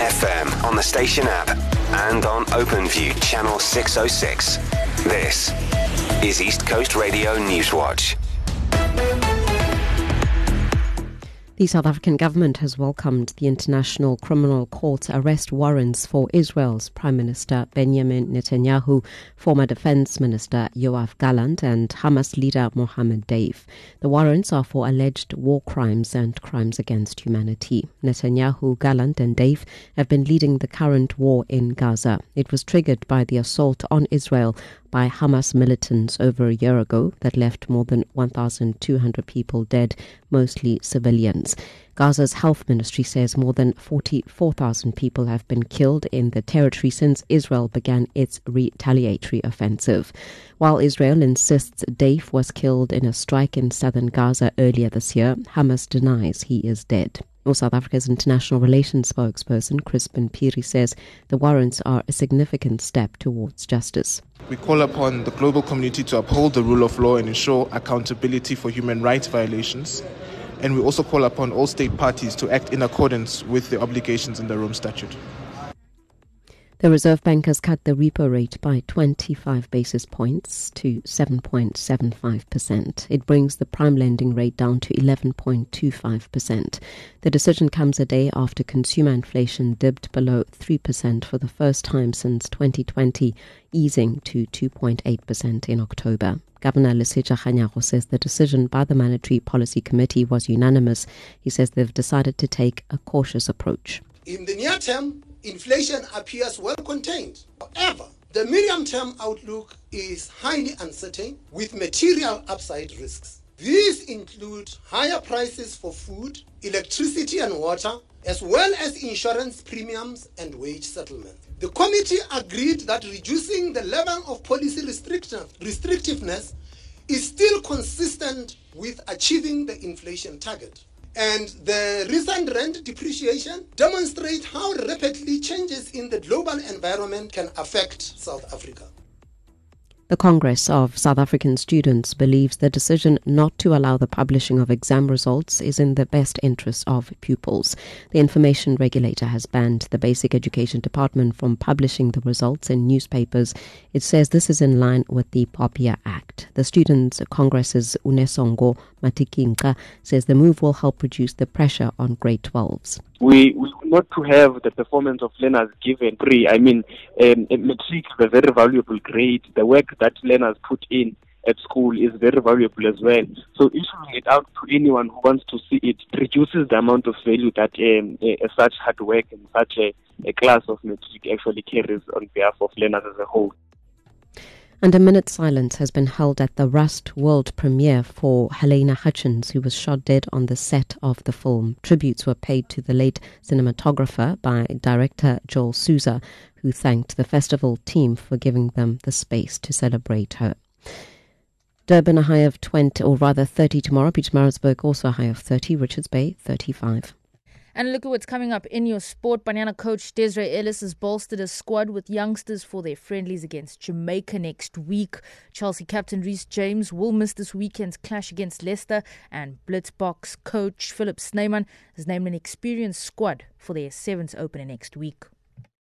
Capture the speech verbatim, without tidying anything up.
F M on the station app and on OpenView channel six oh six. This is East Coast Radio Newswatch. The South African government has welcomed the International Criminal Court's arrest warrants for Israel's Prime Minister Benjamin Netanyahu, former Defense Minister Yoav Gallant, and Hamas leader Mohammed Deif. The warrants are for alleged war crimes and crimes against humanity. Netanyahu, Gallant, and Deif have been leading the current war in Gaza. It was triggered by the assault on Israel by Hamas militants over a year ago that left more than one thousand two hundred people dead, mostly civilians. Gaza's health ministry says more than forty-four thousand people have been killed in the territory since Israel began its retaliatory offensive. While Israel insists Deif was killed in a strike in southern Gaza earlier this year, Hamas denies he is dead. Well, South Africa's international relations spokesperson, Crispin Piri, says the warrants are a significant step towards justice. We call upon the global community to uphold the rule of law and ensure accountability for human rights violations. And we also call upon all state parties to act in accordance with the obligations in the Rome Statute. The Reserve Bank has cut the repo rate by twenty-five basis points to seven point seven five percent. It brings the prime lending rate down to eleven point two five percent. The decision comes a day after consumer inflation dipped below three percent for the first time since twenty twenty, easing to two point eight percent in October. Governor Lesetja Kganyago says the decision by the Monetary Policy Committee was unanimous. He says they've decided to take a cautious approach. In the near term, inflation appears well contained. However, the medium-term outlook is highly uncertain with material upside risks. These include higher prices for food, electricity and water, as well as insurance premiums and wage settlements. The committee agreed that reducing the level of policy restrictive, restrictiveness is still consistent with achieving the inflation target. And the recent rand depreciation demonstrates how rapidly changes in the global environment can affect South Africa. The Congress of South African Students believes the decision not to allow the publishing of exam results is in the best interest of pupils. The information regulator has banned the Basic Education Department from publishing the results in newspapers. It says this is in line with the POPIA Act. The Students' Congress's Unesongo Matikinka says the move will help reduce the pressure on grade twelves. We we want to have the performance of learners given free. I mean, um, a matric is a very valuable grade. The work that learners put in at school is very valuable as well. So issuing it out to anyone who wants to see it reduces the amount of value that um, a, a such hard work and such a, a class of matric actually carries on behalf of learners as a whole. And a minute's silence has been held at the Rust world premiere for Helena Hutchins, who was shot dead on the set of the film. Tributes were paid to the late cinematographer by director Joel Souza, who thanked the festival team for giving them the space to celebrate her. Durban a high of twenty, or rather thirty tomorrow. Pietermaritzburg also a high of thirty. Richards Bay thirty-five. And look at what's coming up in your sport. Banyana coach Desiree Ellis has bolstered a squad with youngsters for their friendlies against Jamaica next week. Chelsea captain Reece James will miss this weekend's clash against Leicester, and Blitzboks coach Philip Snyman has named an experienced squad for their seventh opener next week.